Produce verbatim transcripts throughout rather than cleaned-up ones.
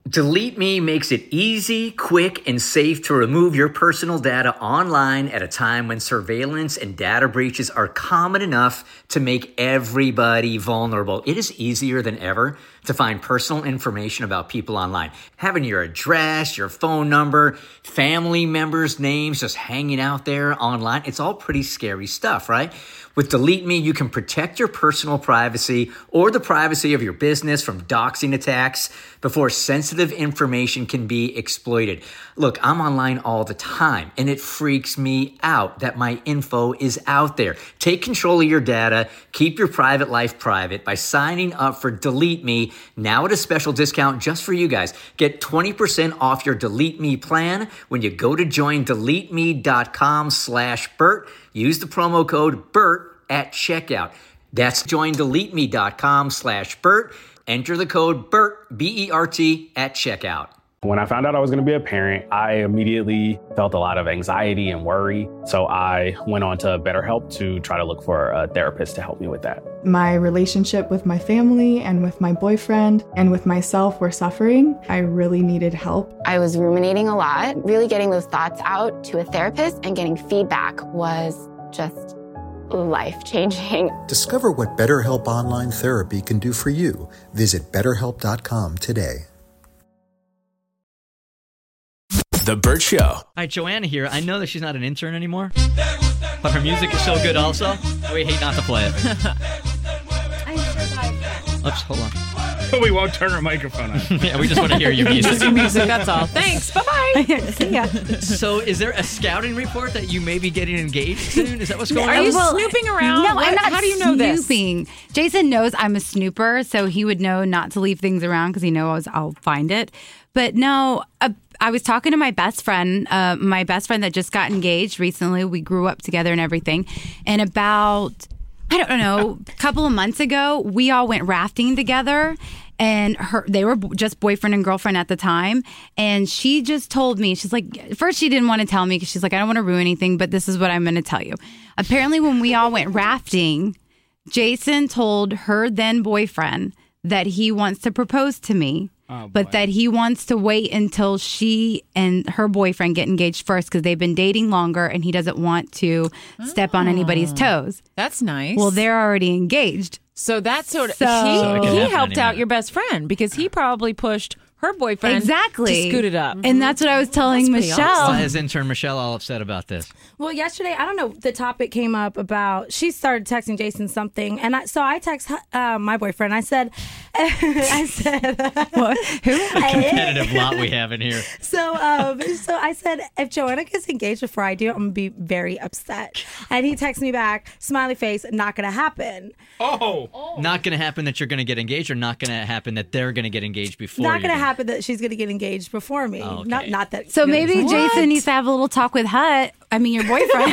Delete Me makes it easy, quick, and safe to remove your personal data online at a time when surveillance and data breaches are common enough to make everybody vulnerable. It is easier than ever to find personal information about people online. Having your address, your phone number, family members' names just hanging out there online, it's all pretty scary stuff, right? With Delete Me, you can protect your personal privacy or the privacy of your business from doxing attacks before sensitive information can be exploited. Look, I'm online all the time, and it freaks me out that my info is out there. Take control of your data. Keep your private life private by signing up for Delete Me now at a special discount just for you guys. Get twenty percent off your Delete Me plan when you go to join delete me dot com slash Bert. Use the promo code BERT at checkout. That's join delete me dot com slash Bert. Enter the code BERT, B E R T, at checkout. When I found out I was going to be a parent, I immediately felt a lot of anxiety and worry. So I went on to BetterHelp to try to look for a therapist to help me with that. My relationship with my family and with my boyfriend and with myself were suffering. I really needed help. I was ruminating a lot. Really getting those thoughts out to a therapist and getting feedback was just life-changing. Discover what BetterHelp Online Therapy can do for you. Visit better help dot com today. The Bert Show. All right, Joanna here. I know that she's not an intern anymore, but her music is so good also. We hate not to play it. Oops, hold on. We won't turn our microphone on. Yeah, we just want to hear your music. Just your music, that's all. Thanks. Bye-bye. See ya. So is there a scouting report that you may be getting engaged soon? Is that what's going Are on? you Well, snooping around? No, What- I'm not How do you know snooping. Jason knows I'm a snooper, so he would know not to leave things around because he knows I'll find it. But no, uh, I was talking to my best friend, uh, my best friend that just got engaged recently. We grew up together and everything. And about, I don't know, a couple of months ago, we all went rafting together. And her, they were just boyfriend and girlfriend at the time. And she just told me, she's like, first she didn't want to tell me because she's like, I don't want to ruin anything, but this is what I'm going to tell you. Apparently, when we all went rafting, Jason told her then boyfriend that he wants to propose to me, Oh, but that he wants to wait until she and her boyfriend get engaged first because they've been dating longer and he doesn't want to step on anybody's toes. That's nice. Well, they're already engaged. So that's sort of, So- So it he, can he happen helped any out minute. your best friend because he probably pushed her boyfriend Exactly. to scoot it up. And that's what I was telling That's pretty Michelle. Why is intern Michelle all upset about this? Well, yesterday, I don't know, the topic came up about, she started texting Jason something, and I, so I text uh, my boyfriend. I said, I said, What? Who? Competitive lot we have in here. So, um, so I said, if Joanna gets engaged before I do, I'm gonna be very upset. And he texts me back, smiley face, not gonna happen. Oh. Not going to happen that you're going to get engaged, or not going to happen that they're going to get engaged before Not you gonna do? happen that she's gonna get engaged before me. Oh, okay. Not, not that. So you know, maybe what? Jason needs to have a little talk with Hut. I mean, your boyfriend.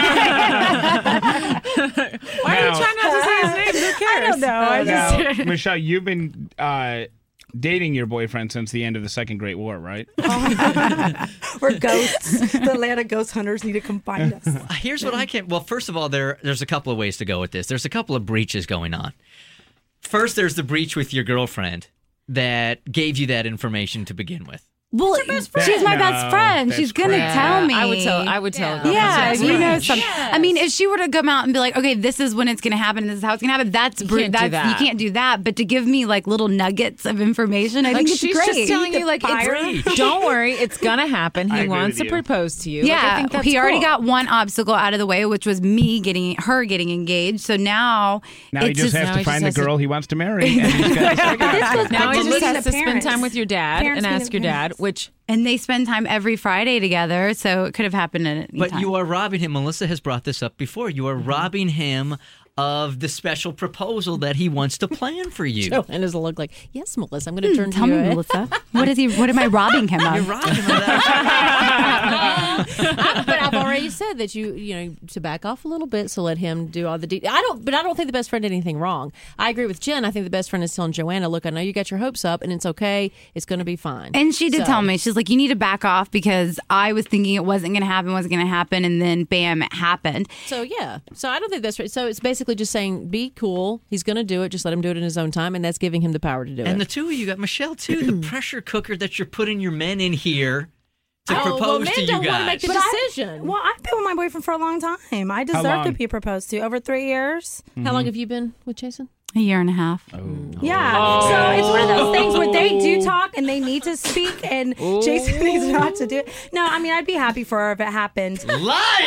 Why are you trying not to say his name? Who cares? I don't know. I just. Now, Michelle, you've been uh, dating your boyfriend since the end of the Second Great War, right? We're ghosts. The Atlanta ghost hunters need to come find us. Here's what I can. Well, first of all, there there's a couple of ways to go with this. There's a couple of breaches going on. First, there's the breach with your girlfriend that gave you that information to begin with. Well, she's my best No, friend. that's She's gonna crazy. tell me. I would tell. I would tell. Yeah, That's if you know right. something. I mean, if she were to come out and be like, "Okay, this is when it's going to happen, and this is how it's going to happen," that's You br- can't do that's that. you can't do that. But to give me like little nuggets of information, I Like think it's she's great. just telling you, like, it's, don't worry, it's gonna happen. I He agree wants with to you. propose to you. Like, I Yeah, think that's he already cool. got one obstacle out of the way, which was me getting her getting engaged. So now, Now he it's just, just has now to he find just the has girl he wants to marry. And he's got the second option. Now he But just listen has to to spend parents. time with your dad Parents and meet ask the your dad, parents. which and they spend time every Friday together. So it could have happened at any But time. you are robbing him. Melissa has brought this up before. You are robbing him of the special proposal that he wants to plan for you. Joanna's will look like, yes, Melissa, I'm going to turn Tell to me, you. Melissa. What is he? What am I robbing him You're of? robbing him of that. But I've already you said that you you know to back off a little bit, so let him do all the. De- I don't, but I don't think the best friend did anything wrong. I agree with Jen. I think the best friend is telling Joanna, "Look, I know you got your hopes up, and it's okay. It's going to be fine." And she did So- tell me, she's like, you need to back off because I was thinking it wasn't going to happen, wasn't going to happen, and then bam, it happened. So yeah, so I don't think that's right. So it's basically just saying, be cool. He's going to do it. Just let him do it in his own time, and that's giving him the power to do And it. the two of you got Michelle too, the pressure cooker that you're putting your men in here to Oh, propose well, men to you don't wanna guys. make the But I- decision. well, I've been with my boyfriend for a long time. I deserve long? to be proposed to. Over three years. How long have you been with Jason? A year and a half. Yeah. Oh. So it's one of those things where they do talk and they need to speak, and Jason needs not to do it. No, I mean, I'd be happy for her if it happened. Liar!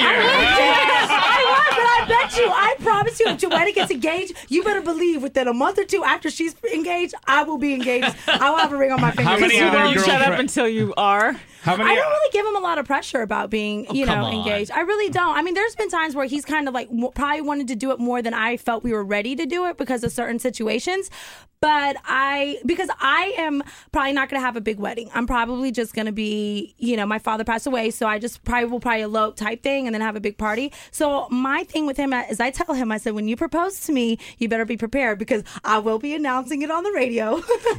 I was, but I bet you, I promise you, if Joanna gets engaged, you better believe within a month or two after she's engaged, I will be engaged. I will have a ring on my finger. How many You other won't shut up girlfriend- until you are. How many? I don't really give him a lot of pressure about being, you come know, on. engaged. I really don't. I mean, there's been times where he's kind of like w- probably wanted to do it more than I felt we were ready to do it because of certain situations. But I, because I am probably not going to have a big wedding. I'm probably just going to be, you know, my father passed away, so I just probably will probably elope type thing and then have a big party. So my thing with him is I tell him, I said, when you propose to me, you better be prepared because I will be announcing it on the radio.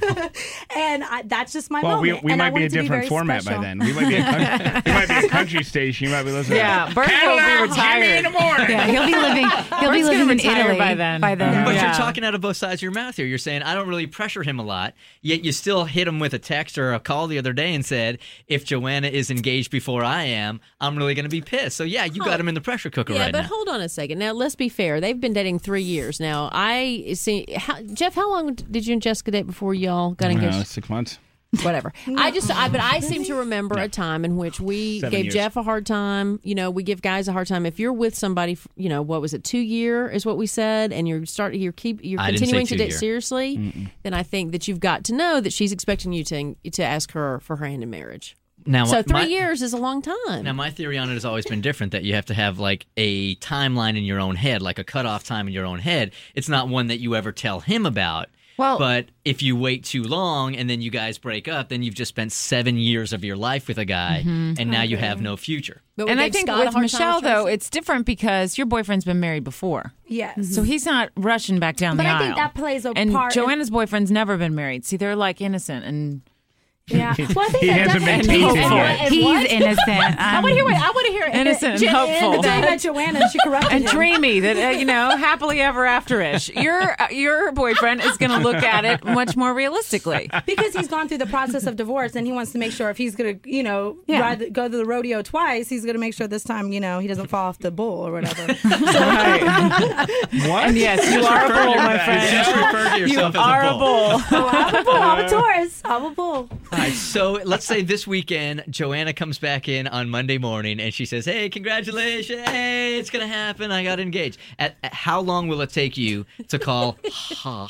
And I, that's just my Well, we, moment. we And I might want be a it to different very format special. by then. We might be a country, we might be a country station. You might be listening. Yeah, to Bert will be Cadillac retired. Jimmy in the morning. Yeah, he'll be living. He'll be Bert's living gonna in retire Italy by then. By then, But Yeah. you're talking out of both sides of your mouth here. You're saying, I don't really pressure him a lot, yet you still hit him with a text or a call the other day and said, if Joanna is engaged before I am, I'm really going to be pissed. So, yeah, you got him in the pressure cooker Yeah, right but now. hold on a second. Now, let's be fair. They've been dating three years now. I see. How, Jeff, how long did you and Jessica date before y'all got I don't engaged? know, six months. Whatever. I just, I, but I seem to remember a time in which we Seven gave years. Jeff a hard time. You know, we give guys a hard time. If you're with somebody, you know, what was it, two year is what we said, and you're start, you're keep, you're I didn't say continuing to two date year. seriously, Mm-mm. then I think that you've got to know that she's expecting you to to ask her for her hand in marriage. Now, So three my- years is a long time. Now, my theory on it has always been different, that you have to have like a timeline in your own head, like a cutoff time in your own head. It's not one that you ever tell him about. Well- but if you wait too long and then you guys break up, then you've just spent seven years of your life with a guy, Mhm. and now you Okay. have no future. But we And I gave think Scott a with hard time Michelle, with Tracy. though, it's different because your boyfriend's been married before. Yes. So he's not rushing back down But the I aisle. think that plays a and part in- Joanna's boyfriend's never been married. See, they're like innocent and. Yeah. Well, I think He that hasn't been definitely- tainted And yet. what- and He's what? innocent. I want to hear. What, I want to hear. Innocent and Jen- hopeful. And the day that Joanna, she corrected and him. dreamy that uh, you know happily ever after-ish. Your uh, your boyfriend is going to look at it much more realistically. Because he's gone through the process of divorce and he wants to make sure if he's going to, you know, Yeah. ride the, go to the rodeo twice, he's going to make sure this time, you know, he doesn't fall off the bull or whatever. What? And yes, you Just are a refer to bull, your- my friend. just refer to yourself you as a are bull. bull. Oh, I'm a bull. I'm a Taurus. I'm a bull. All right, so let's say this weekend, Joanna comes back in on Monday morning and she says, hey, congratulations. Hey, it's going to happen. I got engaged. At, at how long will it take you to call Ha?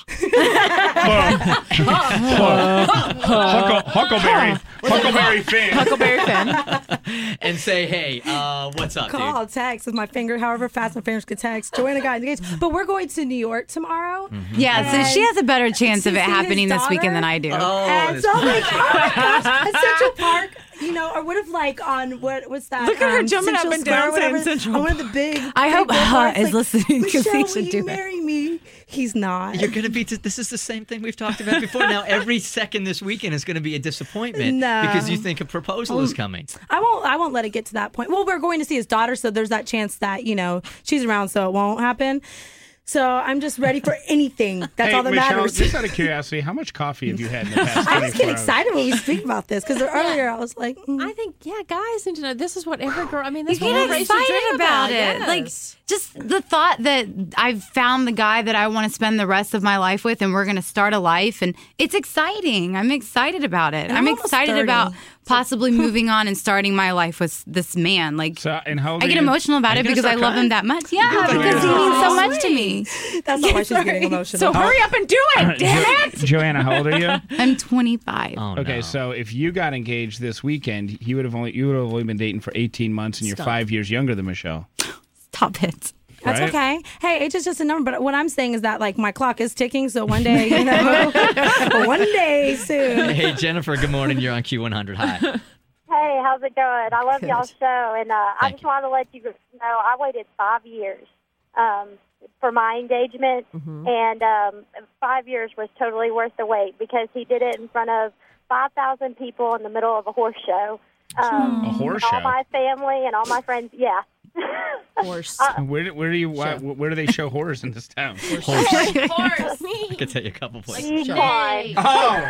Huckle, Huckleberry. Huckleberry Finn. Huckleberry Finn. And say, hey, uh, what's up, dude? Call, text with my finger, however fast my fingers could text. Joanna got engaged. But we're going to New York tomorrow. Yeah, so she has a better chance to of it see his happening this weekend daughter. than I do. Oh, And this so I'm like, poor oh my gosh, at Central Park, you know, or what if like on what what's that? Look at her um, jumping up Central and Square down or whatever, saying Central on one of the big. I big hope billboards, Ha is like, listening because Michelle, he will should you do it. marry me? He's not. You're going to be, this is the same thing we've talked about before. Now, every second this weekend is going to be a disappointment No. because you think a proposal is coming. I won't. I won't let it get to that point. Well, we're going to see his daughter, so there's that chance that you know she's around, so it won't happen. So I'm just ready for anything. That's hey, all that Michelle, matters. just out of curiosity, how much coffee have you had in the past I just twenty-four get hours? excited when we speak about this because earlier I was like, mm. I think, yeah, guys need to know this is what every girl, I mean, You that's what get we raised to excited dream about it. Yes. Like, just the thought that I've found the guy that I want to spend the rest of my life with and we're going to start a life. And it's exciting. I'm excited about it. And I'm, I'm almost excited thirty. about possibly moving on and starting my life with this man. Like, So, and how old I are get you? emotional about Are it you gonna because I start love crying? him that much. Yeah, gonna because he cry? means so Aw, much to me. That's not why she's getting emotional. So hurry up and do it, damn it! Joanna, how old are you? I'm twenty-five. Oh, Okay, no. so if you got engaged this weekend, he would have only you would have only been dating for eighteen months, and you're Stop. five years younger than Michelle. Stop it. That's right? okay. Hey, age is just a number. But what I'm saying is that like my clock is ticking. So one day, you know, one day soon. Hey, Jennifer, good morning. You're on Q one hundred. Hi. Hey, how how's it going? I love y'all's show, and uh, I just wanted to let you know I waited five years um, for my engagement, Mm-hmm. and um, five years was totally worth the wait because he did it in front of five thousand people in the middle of a horse show. Um, A horse all show? my family and all my friends, yeah. Horse. Uh, Where, do- where do you why, where do they show horrors in this town? Horse. Horse. I could tell you a couple places. Equine. Oh,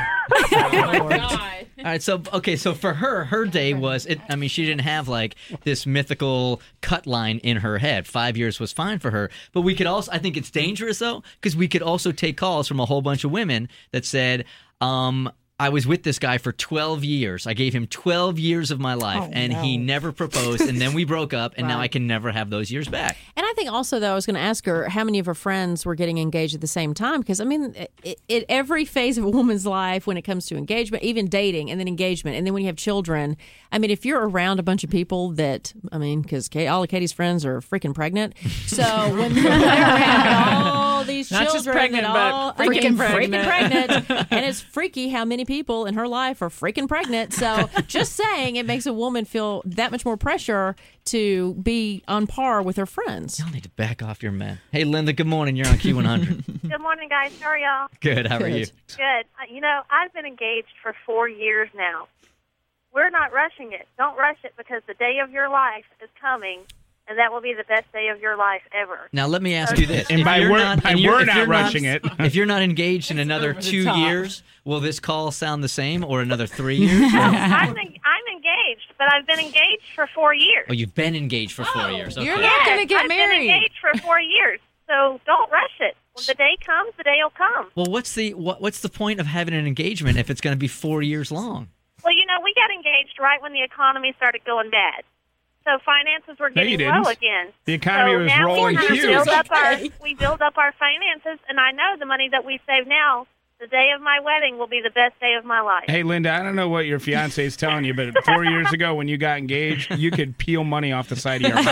Oh my God. All right, so okay, so for her, her day was it. I mean, she didn't have like this mythical cut line in her head. Five years was fine for her, but we could also. I think it's dangerous though, because we could also take calls from a whole bunch of women that said, um, I was with this guy for twelve years. I gave him twelve years of my life, Oh, and no. he never proposed, and then we broke up, and now Right. I can never have those years back. And I think also, though, I was going to ask her how many of her friends were getting engaged at the same time. Because, I mean, it, it, every phase of a woman's life when it comes to engagement, even dating and then engagement, and then when you have children, I mean, if you're around a bunch of people that, I mean, because all of Katie's friends are freaking pregnant. So when you're around all these Not children just pregnant, that but all freaking freaking pregnant. pregnant, and it's freaky how many people in her life are freaking pregnant. So just saying, it makes a woman feel that much more pressure to be on par with her friends. Y'all need to back off your men. Hey, Linda, good morning. You're on Q one hundred. Good morning, guys. How are y'all? Good. How are you? Good. Uh, You know, I've been engaged for four years now. We're not rushing it. Don't rush it because the day of your life is coming, and that will be the best day of your life ever. Now let me ask you this: And If by you're we're- not, by and you're- we're if not you're rushing it. if you're not engaged in another over the two top. years, will this call sound the same, or another three years? I'm, en- I'm engaged, but I've been engaged for four years. Oh, you've been engaged for four years. Okay. You're not going to get I've married. been engaged for four years, so don't rush it. When the day comes, the day will come. Well, what's the what, what's the point of having an engagement if it's going to be four years long? Well, you know, we got engaged right when the economy started going bad. So finances were No, you getting didn't. low again. The economy so was now rolling we huge. build up our Okay. we build up our finances, and I know the money that we save now. The day of my wedding will be the best day of my life. Hey, Linda, I don't know what your fiance is telling you, but four years ago when you got engaged, you could peel money off the side of your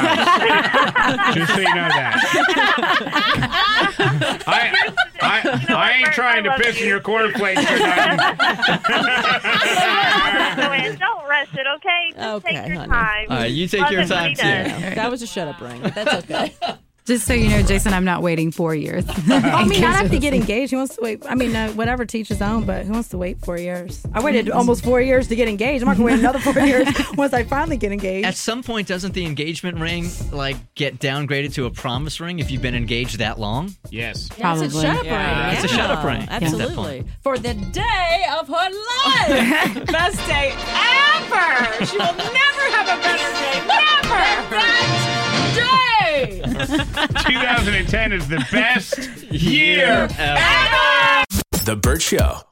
house. Just so you know that. I, I, I ain't trying to piss in your cornflakes or nothing. Joanne, don't rush it, okay? Just Okay, take your honey. time. All right, you take Love your it when time he too. does. That was a shut up ring, but that's okay. Just so you know, Jason, I'm not waiting four years. I mean, not have to get engaged. He wants to wait. I mean, uh, whatever, teach his own, but who wants to wait four years? I waited almost four years to get engaged. I'm not going to wait another four years once I finally get engaged. At some point, doesn't the engagement ring like get downgraded to a promise ring if you've been engaged that long? Yes. That's a Probably. shut up Yeah. ring. It's a shut up ring. Yeah, At that absolutely. For the day of her life. Best day ever. She will never have a better day. Never. That day. twenty ten is the best year ever. The Burt Show.